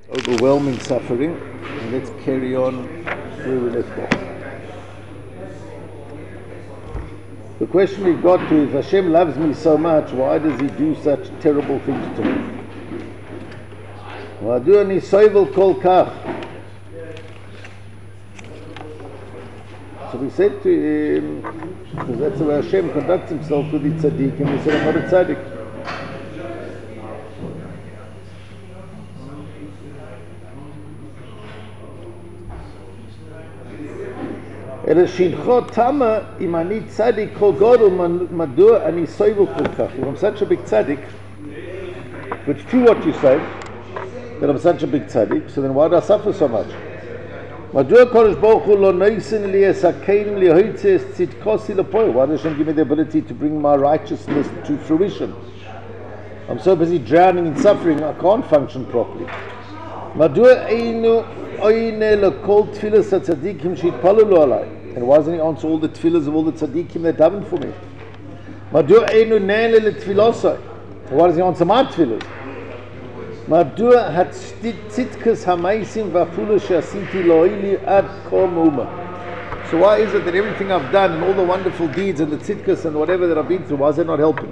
overwhelming suffering, and let's carry on where we left off. The question we've got to is, Hashem loves me so much, why does he do such terrible things to me? מדוע אני סובל כל כך? So we said to him, because that's the way Hashem conducts himself with the tzaddik, and we said, I'm not a tzaddik. אלא שינכו תמה אם אני צדיק כל גודל מדוע אני סובל כל כך. If I'm such a big tzaddik, if it's true what you say, that I'm such a big tzaddik, so then why do I suffer so much? מדוע הקדוש ברוך הוא לא נותן לי הכלים להוציא את צדקתי לפועל? Why does Hashem give me the ability to bring my righteousness to fruition? I'm so busy drowning in suffering, I can't function properly. מדוע אינו עונה לכל תפילת הצדיקים שהתפללו עליי? And why doesn't he answer all the tefillahs of all the tzaddikim that davened for me? מדוע אינו נענה לתפילוסי? Why does he answer my tefillahs? מדוע הצדקס המעשים והפעולות שעשיתי לאוהלי עד כה מאומה? So why is it that everything I've done and all the wonderful deeds and the tzidkas and whatever that I've been through, why is it not helping?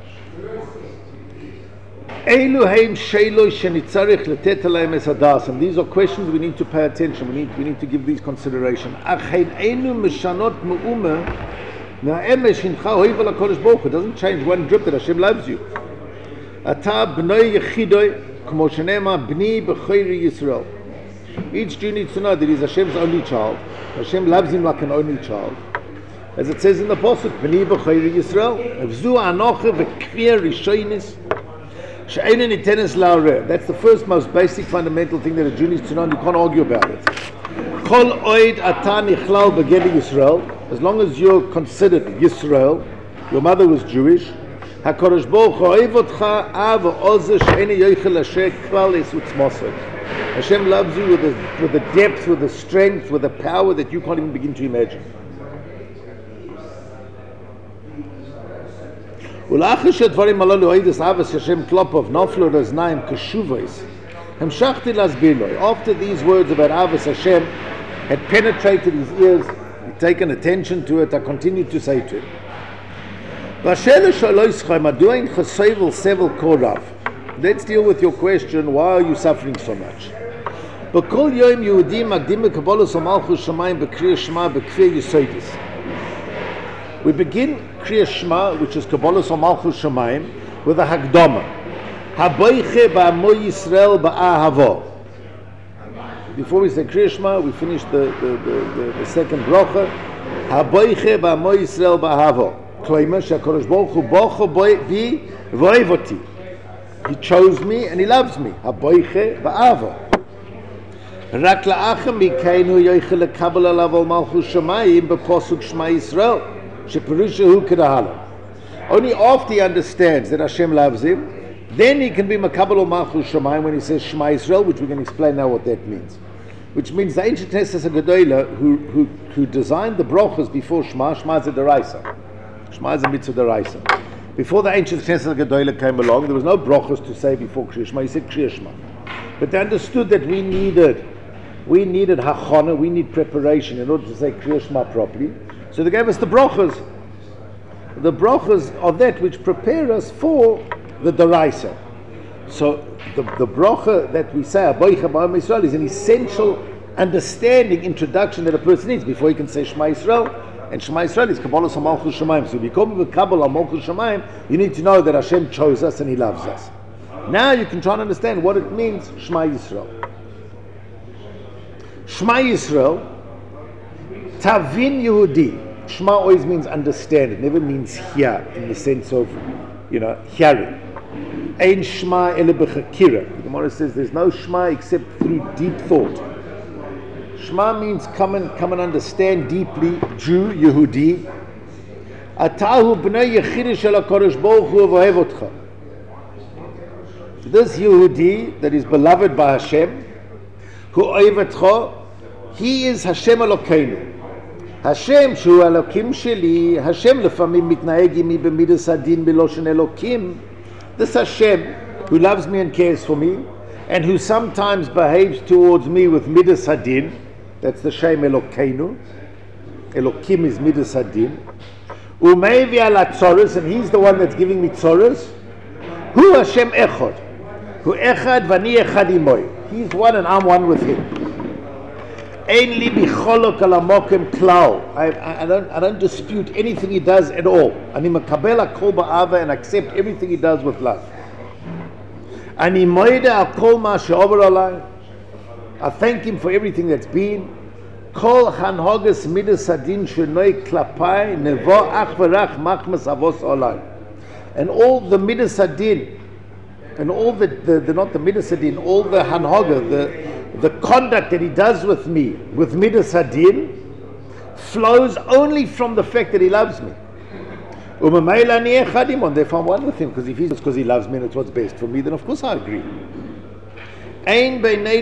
אלו הם שאלות שנצטרך לתת עליהם את הדעת, and these are questions we need to pay attention, we need to give these consideration. אך אינו משנות מאומה מהאמש הנך אוהב על הקדוש ברוך הוא. It doesn't change one drip that Hashem loves you. אתה בני יחידוי, כמו שנאמר בני בכורי ישראל. Each Jew needs to know that he's Hashem's only child. Hashem loves him like an only child. As it says in the Pasuk, בני בכורי ישראל, וזו האנוכה וכפיר ראשוניס. That's the first most basic fundamental thing that a Jew needs to know, and you can't argue about it. As long as you're considered Yisrael, your mother was Jewish, Hashem loves you with the depth, with the strength, with the power that you can't even begin to imagine. ולאחר שהדברים הללו הידס אבס השם כלפיו נפלו לאוזניים קשובס, המשכתי להסביר לו. After these words about Avos Hashem had penetrated his ears, he'd taken attention to it, I continued to say to him, והשאלה שלו ישחי, מדוע אינך סובל סבל כה רב? Let's deal with your question, why are you suffering so much? בכל יום יהודים מקדים בקבולת ומלכות שמיים בקריאת שמע בכפיר יסודס. We begin Kriya Shema, which is Kabbalas HaMalchus Shamayim, with a Hagdama. Haboiche ba'amo Yisrael ba'ahavo. Before we say Kriya Shema, we finish the second bracha. Haboiche ba'amo Yisrael ba'ahavo. Kloimer she'HaKadosh Baruch Hu bocho bi v'oivoti. He chose me and he loves me. Haboiche ba'ahavo. Rak la'achem mikeinu yoiche lekabel alav al Malchus Shamayim b'posuk Shema Yisrael. Only after he understands that Hashem loves him, then he can be Makabel Malchus Shamayim when he says Shema Yisrael, which we're going to explain now what that means. Which means the ancient Knesset HaGedolah who designed the brachas before Shema is a deraisa. Shema is a mitzvah deraisa. Before the ancient Knesset HaGedolah came along, there was no brachas to say before Kriya Shema. He said Kriya Shema. But they understood that we needed hachana, we need preparation in order to say Kriya Shema properly. So they gave us the brachas. The brachas are that which prepare us for the deraisa. So the bracha that we say, Aboicha ba'am Yisrael, is an essential understanding, introduction that a person needs before he can say Shema Yisrael. And Shema Yisrael is Kabbalas HaMalchus Shamayim. So if you come with Kabbalah HaMalchus Shamayim, you need to know that Hashem chose us and He loves us. Now you can try and understand what it means, Shema Yisrael. Shema Yisrael, Tavin Yehudi. Shema always means understand. It never means hear in the sense of, hearing. Ein Shema ele b'chakira. The Gemara says there's no Shema except through deep thought. Shema means come and understand deeply. Jew, Yehudi. Atahu b'nei yechid shel HaKadosh Baruch Hu v'ohev otcha. This Yehudi that is beloved by Hashem, who ohev otcha, he is Hashem Elokeinu. Hashem שהוא אלוקים שלי, Hashem לפעמים מתנהג עמי במידס הדין בלושן אלוקים. This Hashem who loves me and cares for me, and who sometimes behaves towards me with midas hadin. That's the Shem Elokeinu. Elokim is midas hadin. Umeivi ala tzoros, and he's the one that's giving me tzoros. Hu Hashem echad. Hu echad vani echad imoy. He's one and I'm one with him. Ein li bicholok ala mokem klal. I don't dispute anything he does at all. Ani makabel hakol ba'ava, and accept everything he does with love. Ani moida al kol ma she'over alai. I thank him for everything that's been. Kol hanhogas midas hadin shenoi klapai nevo ach v'rach machmas avos alai. And all the midas hadin, and all the not the midas hadin, all the hanhoga, the conduct that he does with me, with midas hadin, flows only from the fact that he loves me. Therefore I'm one with him, because if he's because he loves me and it's what's best for me, then of course I agree. There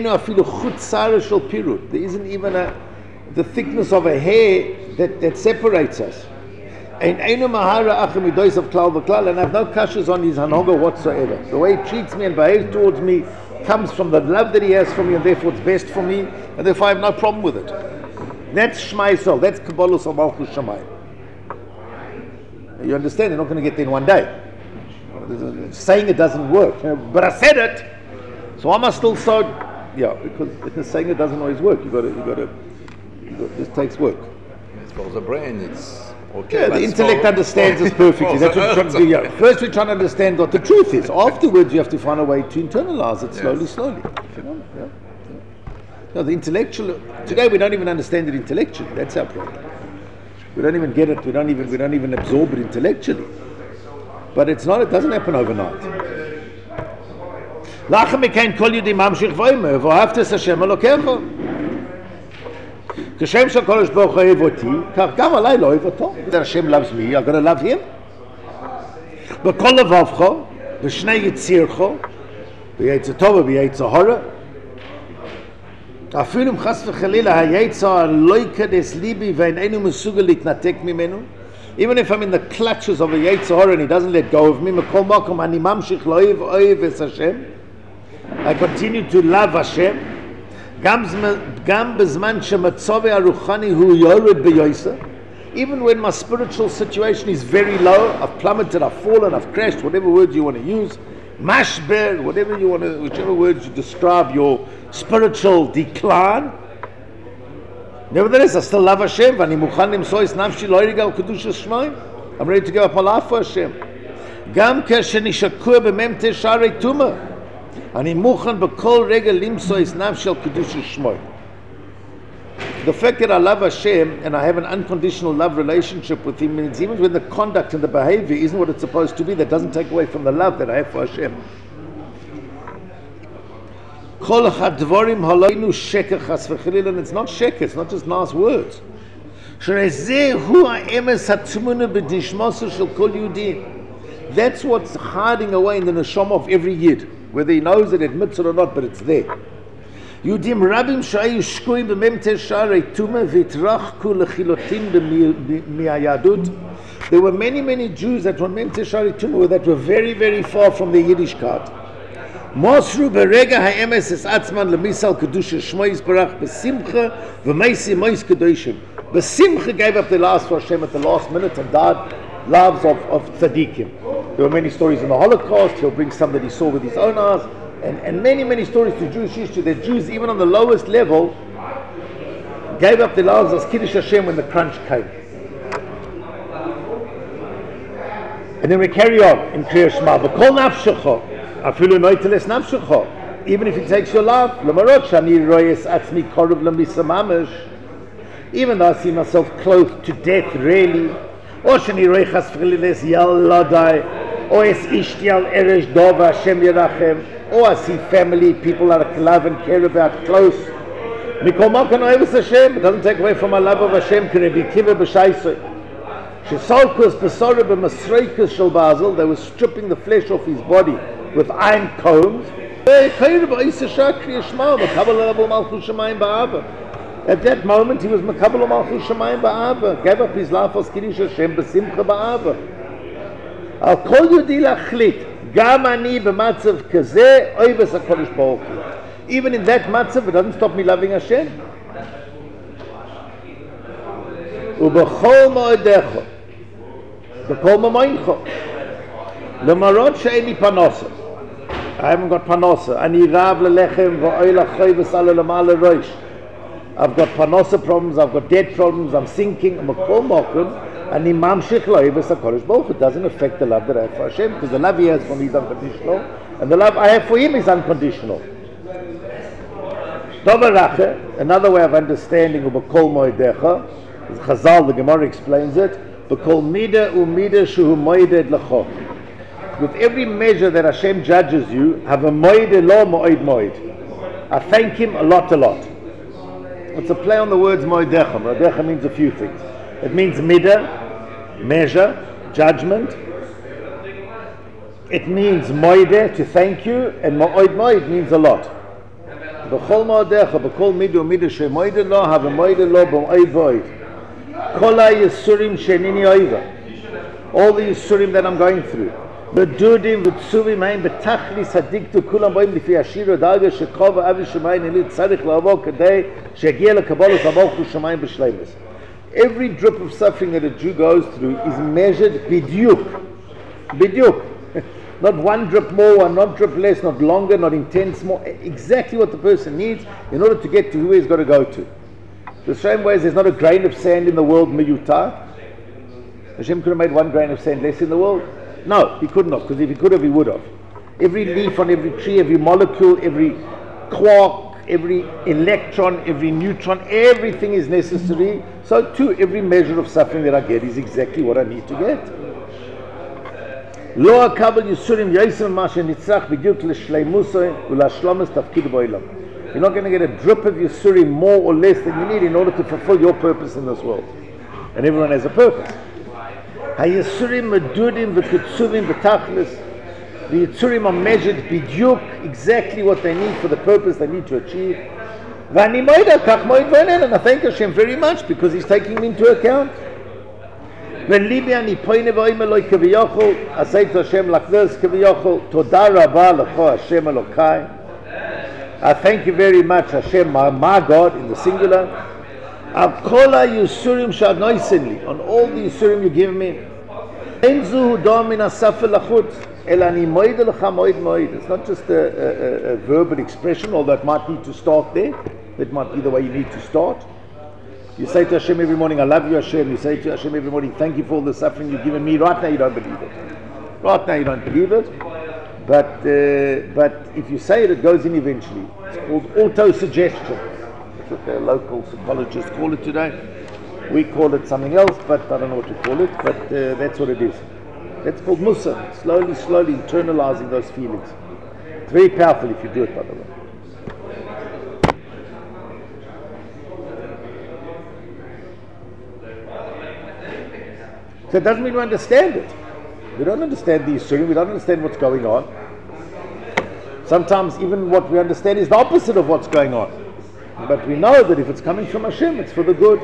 isn't even the thickness of a hair that separates us. And I have no kashas on his hanoga whatsoever. The way he treats me and behaves towards me comes from the love that he has for me, and therefore it's best for me, and therefore I have no problem with it. That's Shema Yisrael. That's Kabbalah of Malchus Shamayim. You understand? You're not going to get there in one day. Saying it doesn't work. But I said it, so am I still so? Yeah, because saying it doesn't always work. This takes work. It's for the brain. It's okay. Yeah, the intellect understands this perfectly. That's what we're trying to do. Yeah. First, we're trying to understand what the truth is. Afterwards, you have to find a way to internalize it slowly. No, the intellectual. Today, we don't even understand it intellectually. That's our problem. We don't even get it. We don't even absorb it intellectually. But it's not. It doesn't happen overnight. Lachem mekain kol yudi mamshich v'omer v'ohavtes Hashem Elokecha. Kashem shakadosh baruch hu ohev oti, kach gam alai lo ohev oto. That Hashem loves me, I'm going to love him. B'kol levavcha, v'shnei yitzircha, v'yetzer tova v'yetzer hara. Afilu chas v'chalila hayetzer loika des libi v'einu mesugel litnatek mimenu. Even if I'm in the clutches of a yetzer hara and he doesn't let go of me, m'kol makom ani mamshich lo ohev es Hashem. I continue to love Hashem. Even when my spiritual situation is very low, I've plummeted, I've fallen, I've crashed, whatever words you want to use, mashber, whatever you want to, whichever words you describe your spiritual decline. Nevertheless, I still love Hashem. I'm ready to give up my life for Hashem. The fact that I love Hashem and I have an unconditional love relationship with Him means even when the conduct and the behavior isn't what it's supposed to be, that doesn't take away from the love that I have for Hashem. And it's not sheker, it's not just nice words. That's what's hiding away in the neshama of every yid, whether he knows it, admits it or not, but it's there. Yudim rabim shayu shkui b'memte sharei tumah v'yitrachku lechilotim b'miyadut. There were many Jews that were memte sharei tumah that were very, very far from the Yiddishkeit. Mosru berega ha'emes es atzman lemisal kedusha shmo yisbarach b'simcha v'meisi mois kedoshim. B'simcha gave up their lives for Hashem at the last minute and died lives of tzaddikim. There were many stories in the Holocaust. He'll bring some that he saw with his own eyes, and many stories to Jewish history that Jews, even on the lowest level, gave up their lives as Kiddush Hashem when the crunch came. And then we carry on in Kriya Shema. B'kol nafshecha, afilu noiteles nafshecha. Even if he takes your life, l'marot shani royes atzmi korov l'misa mamash. Even though I see myself clothed to death, really. Or shani roy chas v'chililes yal ladai. Or es ishti al eresh dova Hashem yerachem. Or I see family, people that I love and care about close. Mikol makan oheves Hashem. It doesn't take away from my love of Hashem. K'Rebbi Akiva b'shaisoi. Shesalkus b'sora b'masreikus shel basil. They were stripping the flesh off his body with iron combs. At that moment, he was Makabel Malchus Shamayim Ba'ava. Gave up his life for Kiddush Hashem b'simcha ba'ava. I'll call you di lachlit. Gam ani b'matzav kazeh oivas HaKadosh Baruch Hu. Even in that matzav, it doesn't stop me loving Hashem. Ubechol moedecha, b'kol mamoincha, lemarot she'eni panosa. I haven't got panosa. Ani rav lelechem v'oil achoy v'salo l'mal roish. I've got panosa problems, I've got debt problems, I'm sinking, I'm a kol mokum, and mamshich lo'ivas HaKadosh Baruch Hu. It doesn't affect the love that I have for Hashem, because the love He has for me is unconditional, and the love I have for Him is unconditional. Another way of understanding of B'kol Moedecha, is Chazal, the Gemara explains it, B'kol Mida Umida Shuhu Moeded L'cho. With every measure that Hashem judges you, have a Moed Lo Moed Moed. I thank Him a lot. It's a play on the words Moedecha. Moedecha means a few things. It means Mida, measure, judgment. It means Moede, to thank you, and Moed Moed means a lot. B'chol mo'adecha, b'kol midu midu she'moide lo, have a moide lo b'mo'ed void. Kol ha'yisurim she'nini oiva. All the yisurim that I'm going through. B'dudim v'tsuvim ha'im b'tachlis hadiktu kulam b'im lifi ashiru d'alga she'kova avi shemayim nilit tzarich la'avo kadei she'gia l'kabolos amochu shemayim b'shleimus. Every drip of suffering that a Jew goes through is measured bidyuk. Not one drip more, not drip less, not longer, not intense more. Exactly what the person needs in order to get to who he's got to go to. The same way as there's not a grain of sand in the world, miyutar. Hashem could have made one grain of sand less in the world. No, He couldn't have, because if He could have, He would have. Every leaf on every tree, every molecule, every quark, every electron, every neutron, everything is necessary. So too, every measure of suffering that I get is exactly what I need to get. Lo akabel yisurim yaisem mashe nitzach b'diuk l'shleimusoi u'lashlomes tafkid bo'ilam. You're not going to get a drip of yisurim more or less than you need in order to fulfill your purpose in this world. And everyone has a purpose. Ha-yisurim medudim v'kutsuvim v'tachlis. The yisurim are measured b'diuk, exactly what they need for the purpose they need to achieve. V'ani moida kach moid v'enen, and I thank Hashem very much because He's taking me into account. When Libi ani poine v'oim eloi kaviyachol, I say to Hashem like this, kaviyachol, toda rabba l'cho Hashem Elokai. I thank you very much, Hashem, my God, in the singular. Al kol ha'yisurim sha'noisen li, on all the yisurim you give me. Ein zu hudam min ha'safel lachutz, el ani moed lecha moed moed. It's not just a verbal expression, although it might need to start there. That might be the way you need to start. You say to Hashem every morning, I love you, Hashem. You say to Hashem every morning, thank you for all the suffering you've given me. Right now you don't believe it. Right now you don't believe it. But if you say it, it goes in eventually. It's called auto-suggestion. That's what the local psychologists call it today. We call it something else, but I don't know what to call it. But that's what it is. That's called Musa. Slowly internalizing those feelings. It's very powerful if you do it, by the way. So it doesn't mean we understand it. We don't understand the Yisurim, we don't understand what's going on. Sometimes even what we understand is the opposite of what's going on. But we know that if it's coming from Hashem, it's for the good.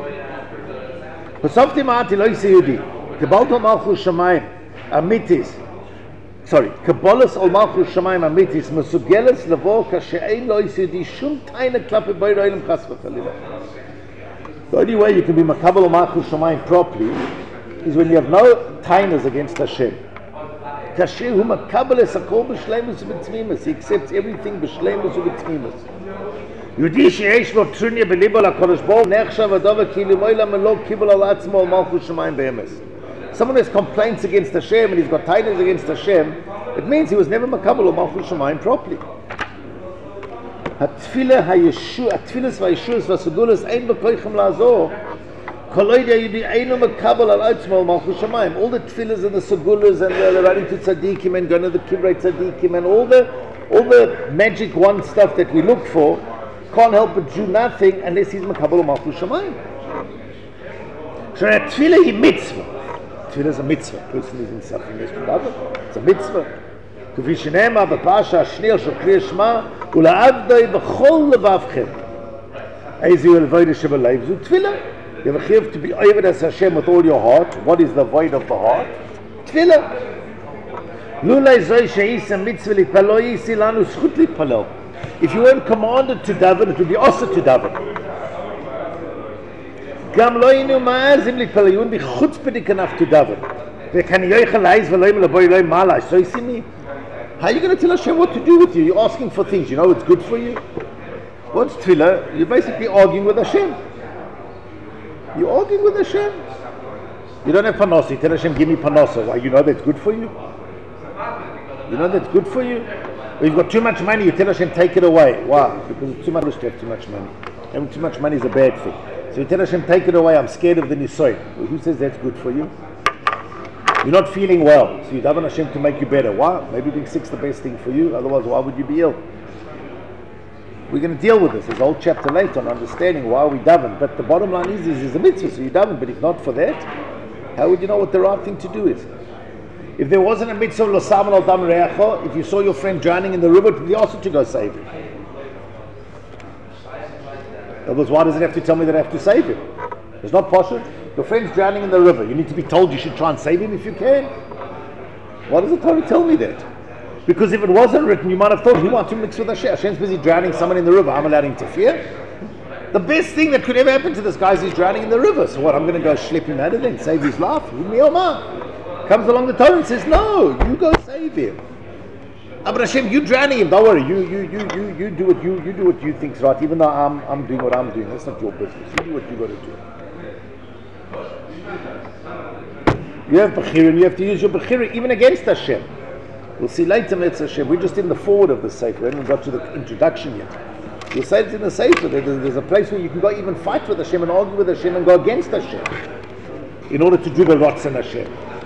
Kabbalas al Malchus Shamayim Amitis Mesugeles Lavo Kashe'ein Lo Yisudi Shum Taina Klape Boy Roilim Chas V'Chalila. The only way you can be Makabal al Malchus Shamayim properly is when you have no tainas against Hashem. Kasher hu makabel es hakol b'shleimus u'b'tzmimus. He accepts everything b'shleimus u'b'tzmimus. Yudi sheyesh lo trunya b'libo l'HaKadosh Baruch Hu nechshav adova ki l'moilam lo kibul al atzmo al malchus shemayim be'emes. Someone who has complaints against Hashem and he's got tainas against Hashem, it means he was never makabel al malchus shemayim properly. Hatfilah hatfilas v'yeshus v'sugulas ein b'koichem la'azor. All the tefillahs and the segulas and the running to tzaddikim and going to the kibrei tzaddikim and all the magic one stuff that we look for can't help but do nothing unless he's makabel malchus shamayim. So a tefillah is mitzvah. Tefillah is a mitzvah. A person is in suffering. It's a mitzvah. כפי שנאמר בפרשה השנייה של קריאת שמע ולעבדי בכל לבבכם. איזה הלוויה שבלב זו תפילה. You have to be over as Hashem with all your heart. What is the void of the heart? Tefillah. If you weren't commanded to daven, it would be also to daven. You wouldn't be chutzpahdik enough to daven. How are you going to tell Hashem what to do with you? You're asking for things. You know what's good for you? What's tefillah? You're basically arguing with Hashem. You're arguing with Hashem. You don't have panasa. You tell Hashem, give me panasa. Why? You know that's good for you? You know that's good for you? Or you've got too much money, you tell Hashem, take it away. Why? Because it's too much to have too much money. Having too much money is a bad thing. So you tell Hashem, take it away, I'm scared of the nisoy. Well, who says that's good for you? You're not feeling well, so you daven Hashem to make you better. Why? Maybe being sick's the best thing for you, otherwise why would you be ill? We're going to deal with this. There's a whole chapter later on understanding why we daven. But the bottom line is a mitzvah, so you daven. But if not for that, how would you know what the right thing to do is? If there wasn't a mitzvah lo saman al dam reacho, if you saw your friend drowning in the river, it would be also to go save him. Otherwise, why does it have to tell me that I have to save him? It's not possible. Your friend's drowning in the river. You need to be told you should try and save him if you can. Why does the Torah tell me that? Because if it wasn't written, you might have thought, who wants to mix with Hashem? Hashem's busy drowning someone in the river. I'm allowed to interfere. The best thing that could ever happen to this guy is he's drowning in the river. So what? I'm going to go schlep him out of there and save his life? Comes along the Torah and says, no, you go save him. But Hashem, you drowning him. Don't worry. You do what you think's right. Even though I'm doing what I'm doing, that's not your business. You do what you got to do. You have Bechira, and you have to use your Bechira even against Hashem. We'll see later, Mitzvah Hashem. We're just in the forward of the Sefer. We haven't got to the introduction yet. You'll say it in the Sefer. There's a place where you can go even fight with Hashem and argue with Hashem and go against Hashem in order to do the Ratzon Hashem.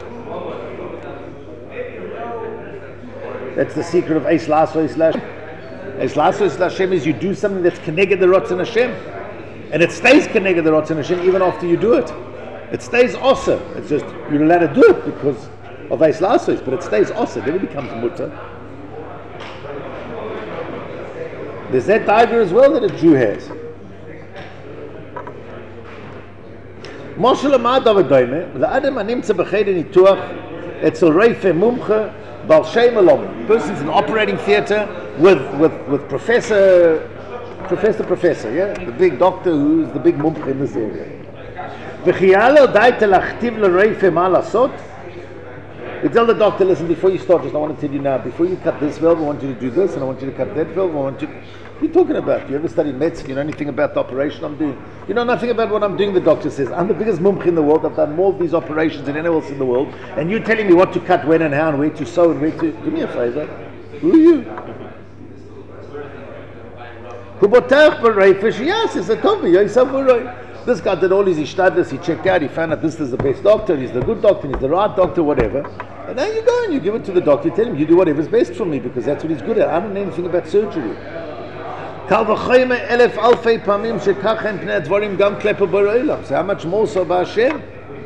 That's the secret of Eis Laso Eis Lashem. Eis Laso Eis Lashem is you do something that's connected the Ratzon Hashem. And it stays connected the Ratzon Hashem even after you do it. It stays awesome. It's just, you're allowed to do it because of Eis Lasos, but it stays awesome. It never becomes mutter. There's that tiger as well that a Jew has. Moshel Amad Avadoime, La'adam Animtza B'Cheder Nituach, Etzel Reife Mumche, Bal Shem Alom. Person's in operating theatre with Professor, yeah? The big doctor who's the big mumche in this area. V'chiyalo daita lachtiv l'reife ma lasot. You tell the doctor, listen, before you start, just I want to tell you now, before you cut this valve, I want you to do this, and I want you to cut that valve, what are you talking about? You ever studied medicine? You know anything about the operation I'm doing? You know nothing about what I'm doing, the doctor says. I'm the biggest mumche in the world, I've done more of these operations than anyone else in the world, and you're telling me what to cut, when and how, and where to sew, and where to... Do me a favor. Who are you? This guy did all his ishtadlis, he checked out, he found out this is the best doctor, he's the good doctor, he's the right doctor, whatever. And now you go and you give it to the doctor, you tell him, you do whatever's best for me, because that's what he's good at. I don't know anything about surgery. So how much more so by Hashem?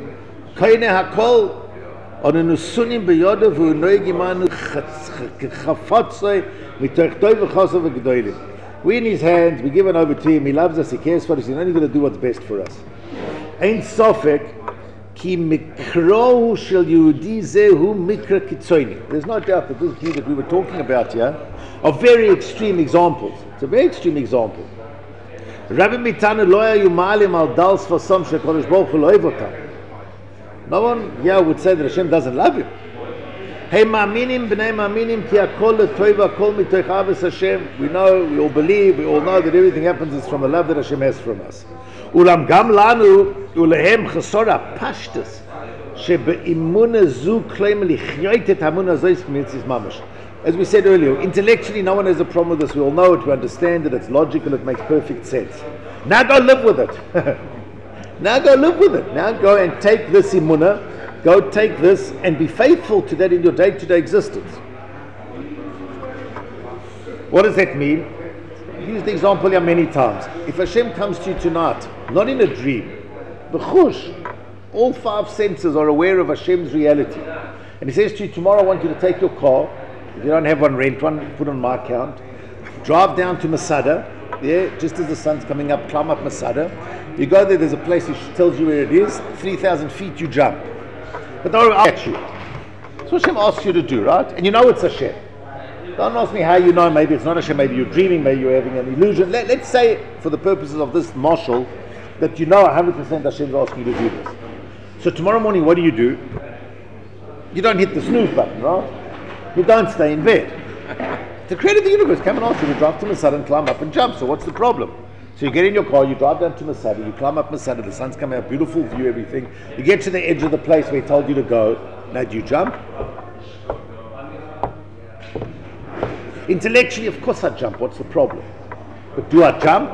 We're in his hands, we're given over to him, he loves us, he cares for us, he's only going to do what's best for us. Ein sofek, ki mikrohu shel Yehudi zehu mikra kitzoini. There's no doubt that this view that we were talking about here are very extreme examples. It's a very extreme example. Rabbi Mitana loya yumalim al dals fasam shekodesh baruch hu lo oivotam. No one here would say that Hashem doesn't love him. Hey ma'aminim b'nei ma'aminim ki akol l'toiva akol mitoich ahavas Hashem. We know, we all believe, we all know that everything happens is from the love that Hashem has from us. Ulam gam lanu ulehem chesora pashtus shebe'imuna zu kleim lichyoit et hamuna zois mitzis mamash. As we said earlier, intellectually no one has a problem with this. We all know it, we understand it, it's logical, it makes perfect sense. Now go live with it. Now go live with it. Now go and take this imuna. Go take this and be faithful to that in your day-to-day existence. What does that mean? I've used the example here many times. If Hashem comes to you tonight, not in a dream, b'chush, all five senses are aware of Hashem's reality. And He says to you, tomorrow I want you to take your car, if you don't have one, rent one, put on my account, drive down to Masada, yeah, just as the sun's coming up, climb up Masada. You go there, there's a place which tells you where it is, 3,000 feet you jump. But don't worry, I'll catch you. That's what Hashem asks you to do, right? And you know it's Hashem. Don't ask me how you know. Maybe it's not Hashem. Maybe you're dreaming. Maybe you're having an illusion. Let's say, for the purposes of this marshal, that you know 100% Hashem's asking you to do this. So tomorrow morning, what do? You don't hit the snooze button, right? You don't stay in bed. The creator of the universe came and asked you to drive to Masada and climb up and jump. So what's the problem? So you get in your car, you drive down to Masada, you climb up Masada, the sun's coming out, beautiful view, everything. You get to the edge of the place where he told you to go. Now do you jump? Intellectually, of course I jump. What's the problem? But do I jump?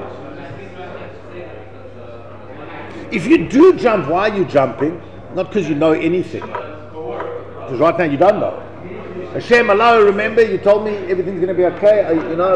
If you do jump, why are you jumping? Not because you know anything. Because right now you don't know. Hashem, hello, remember you told me everything's going to be okay?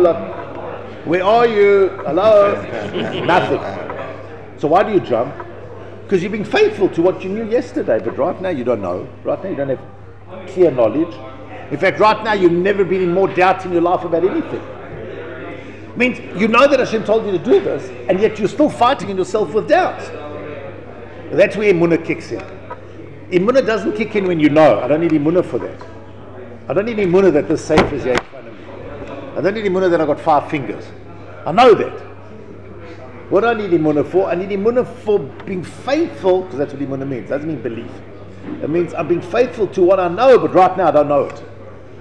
Where are you? Hello? Nothing. So why do you jump? Because you're being faithful to what you knew yesterday, but right now you don't know. Right now you don't have clear knowledge. In fact, right now you've never been in more doubt in your life about anything. It means you know that Hashem told you to do this, and yet you're still fighting in yourself with doubts. That's where Emunah kicks in. Emunah doesn't kick in when you know. I don't need Emunah for that. I don't need Emunah that this safe is here in front of me. I don't need Emunah that I've got 5 fingers. I know that. What do I need Emunah for? I need Emunah for being faithful, because that's what Emunah means. It doesn't mean belief. It means I'm being faithful to what I know, but right now I don't know it.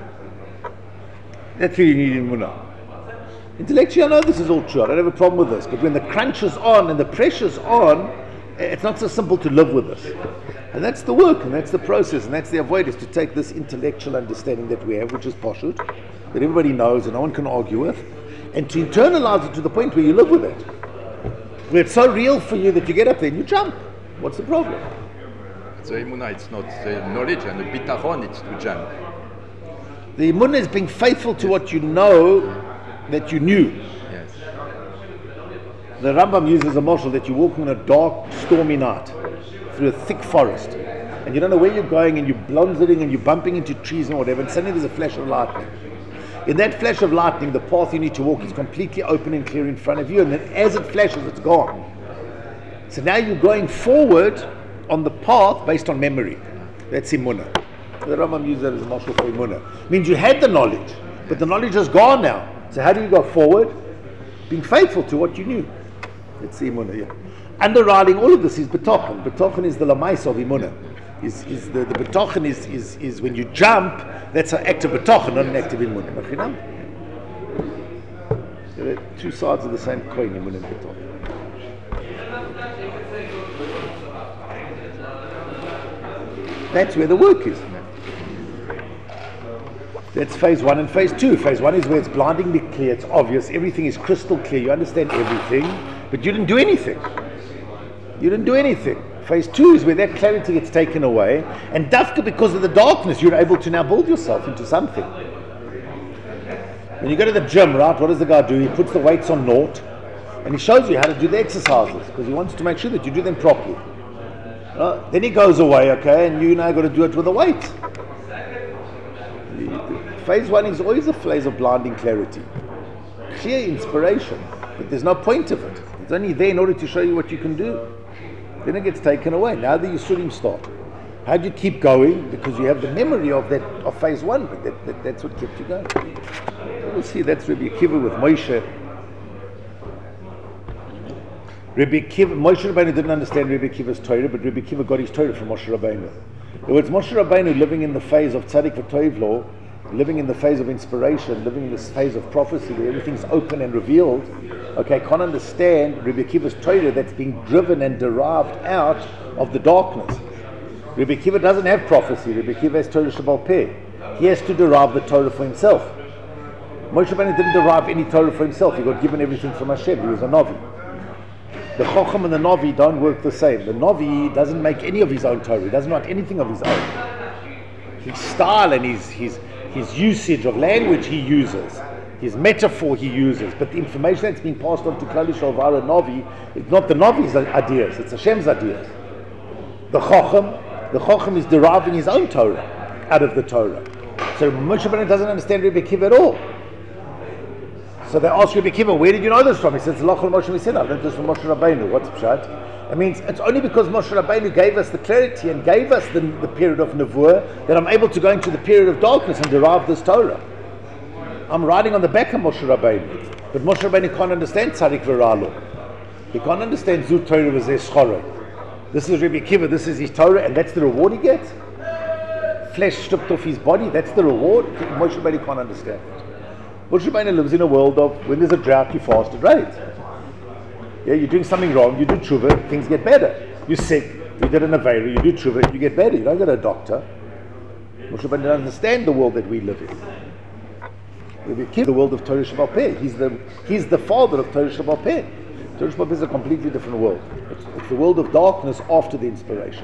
That's what you need Emunah. Intellectually, I know this is all true. I don't have a problem with this. But when the crunch is on and the pressure's on, it's not so simple to live with this. And that's the work, and that's the process, and that's the avoid, is to take this intellectual understanding that we have, which is Pashut, that everybody knows and no one can argue with, and to internalize it to the point where you live with it. Where it's so real for you that you get up there and you jump. What's the problem? So Emunah, it's not the knowledge, and the bitachon, it's to jump. The Emunah is being faithful to what you know that you knew. Yes. The Rambam uses a marshal that you're walking on a dark, stormy night through a thick forest, and you don't know where you're going, and you're blunzering and you're bumping into trees and whatever, and suddenly there's a flash of lightning. In that flash of lightning, the path you need to walk is completely open and clear in front of you, and then as it flashes, it's gone. So now you're going forward on the path based on memory. That's Emunah. The Rambam uses that as a marshal for Emunah. It means you had the knowledge, but the knowledge is gone now. So how do you go forward? Being faithful to what you knew. That's Emunah, yeah. Underriding all of this is B'tochen. B'tochen is the Lamais of Emunah. The B'tochen is when you jump, that's an act of B'tochen, not an act of Emunah. There are two sides of the same coin, Emunah and B'tochen. That's where the work is. That's phase 1 and phase 2. Phase 1 is where it's blindingly clear, it's obvious, everything is crystal clear, you understand everything, but you didn't do anything. You didn't do anything. Phase 2 is where that clarity gets taken away, and dafka, because of the darkness, you're able to now build yourself into something. When you go to the gym, right, what does the guy do? He puts the weights on naught, and he shows you how to do the exercises, because he wants to make sure that you do them properly. Then he goes away, okay, and you now got to do it with the weights. Phase 1 is always a phase of blinding clarity, clear inspiration, but there's no point of it. It's only there in order to show you what you can do. Then it gets taken away. Now the Yisurim start. How do you keep going? Because you have the memory of that of phase 1, but that's what kept you going. We'll see. That's Rabbi Akiva with Moshe. Moshe Rabbeinu didn't understand Rabbi Akiva's Torah, but Rabbi Akiva got his Torah from Moshe Rabbeinu. In other words, Moshe Rabbeinu, living in the phase of Tzaddik V'Toiv law, living in the phase of inspiration, living in this phase of prophecy where everything's open and revealed, okay, can't understand Rabbi Akiva's Torah that's being driven and derived out of the darkness. Rabbi Akiva doesn't have prophecy. Rabbi Akiva has Torah Shebal Peh. He has to derive the Torah for himself. Moshe Rabbeinu didn't derive any Torah for himself. He got given everything from Hashem. He was a Navi. The Chacham and the Navi don't work the same. The Navi doesn't make any of his own Torah. He doesn't write anything of his own. His style and his usage of language he uses, his metaphor he uses, but the information that's being passed on to Klal Yisrael via Navi, it's not the Navi's ideas, it's Hashem's ideas. The Chacham is deriving his own Torah out of the Torah. So Moshe Rabbeinu doesn't understand Rabbi Akiva at all. So they ask Rabbi Akiva, where did you know this from? He says, Lachol Moshe Messina. I learned this from Moshe Rabbeinu. What's Pshat? I mean, it's only because Moshe Rabbeinu gave us the clarity and gave us the period of Nevuah that I'm able to go into the period of darkness and derive this Torah. I'm riding on the back of Moshe Rabbeinu, but Moshe Rabbeinu can't understand Tzadik V'Ralo. He can't understand Zut Torah V'Zeh Schorah. This is Rabbi Akiva, this is his Torah, and that's the reward he gets. Flesh stripped off his body, that's the reward. Moshe Rabbeinu can't understand it. Moshe Rabbeinu lives in a world of when there's a drought, you fast, it rains. Yeah, you're doing something wrong, you do tshuva, things get better. You're sick, you did an avera, you do tshuva, you get better. You don't go to a doctor. Moshe Rabbeinu doesn't understand the world that we live in. We keep the world of Torah Sheba'al Peh. He's the father of Torah Sheba'al Peh. Torah Sheba'al Peh is a completely different world. It's the world of darkness after the inspiration.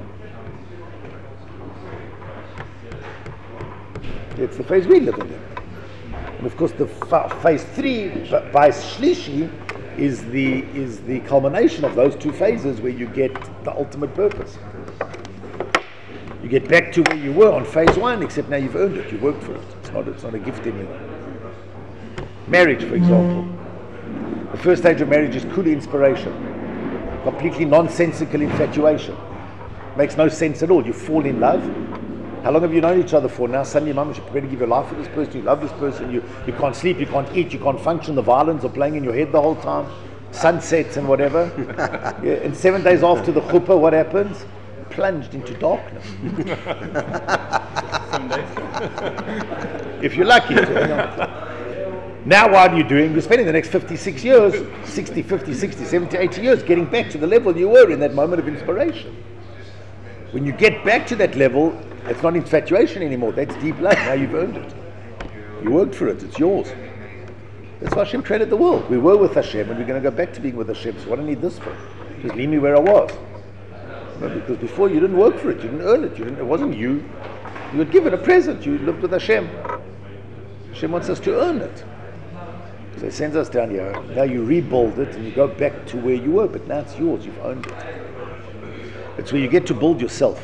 It's the phase we live in. And of course, the phase 3, Bais Shlishi, is the culmination of those two phases where you get the ultimate purpose. You get back to where you were on phase 1, except now you've earned it, you worked for it. It's not a gift anymore. Marriage, for example. The first stage of marriage is kuli inspiration. Completely nonsensical infatuation. Makes no sense at all. You fall in love. How long have you known each other for? Now suddenly, mum, you prepare to give your life for this person, you love this person, you can't sleep, you can't eat, you can't function, the violins are playing in your head the whole time, sunsets and whatever. Yeah, and 7 days after the chuppah, what happens? Plunged into darkness. If you're lucky. Now what are you doing? You're spending the next 56 years, 60, 50, 60, 70, 80 years getting back to the level you were in that moment of inspiration. When you get back to that level, it's not infatuation anymore, that's deep love. Now you've earned it. You worked for it, it's yours. That's why Hashem created the world. We were with Hashem and we're going to go back to being with Hashem. So what do I need this for? Just leave me where I was. No, because before you didn't work for it, you didn't earn it, it wasn't you. You were given a present, you lived with Hashem. Hashem wants us to earn it. So he sends us down here. Now you rebuild it and you go back to where you were, but now it's yours, you've owned it. It's where you get to build yourself.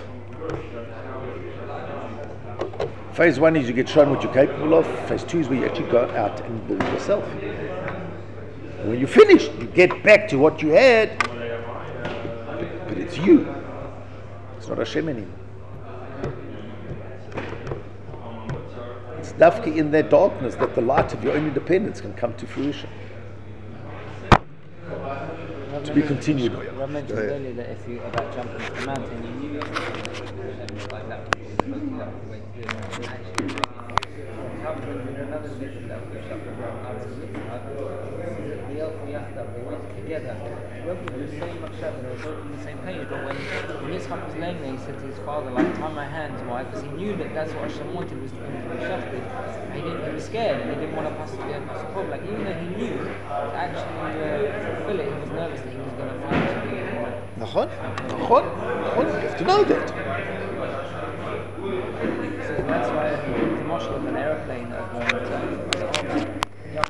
Phase 1 is you get shown what you're capable of. Phase 2 is where you actually go out and build yourself. And when you're finished, you get back to what you had, but it's you. It's not Hashem anymore. It's dafki in that darkness that the light of your own independence can come to fruition. To be continued. I mentioned earlier that if you about jumping off the mountain, you knew like that. Another vision that we shot they went together. They went with the same akshat, they were both on the same page. But when Yitzchak was laying there, he said to his father, like, tie my hands, why? Because he knew that that's what Hashem wanted, was to be shafted. He was scared and he didn't want to pass the problem. Like, even though he knew to actually fulfill it, he was nervous that he was going to find something. Nachon. You have to know that. So that's why the marshal of an aeroplane at one time. That's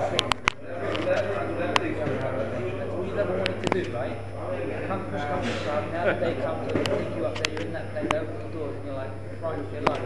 all you ever wanted to do, right? Come push, now the day comes, they take you up there, you're in that plane, they open the doors and you're like crying for your life.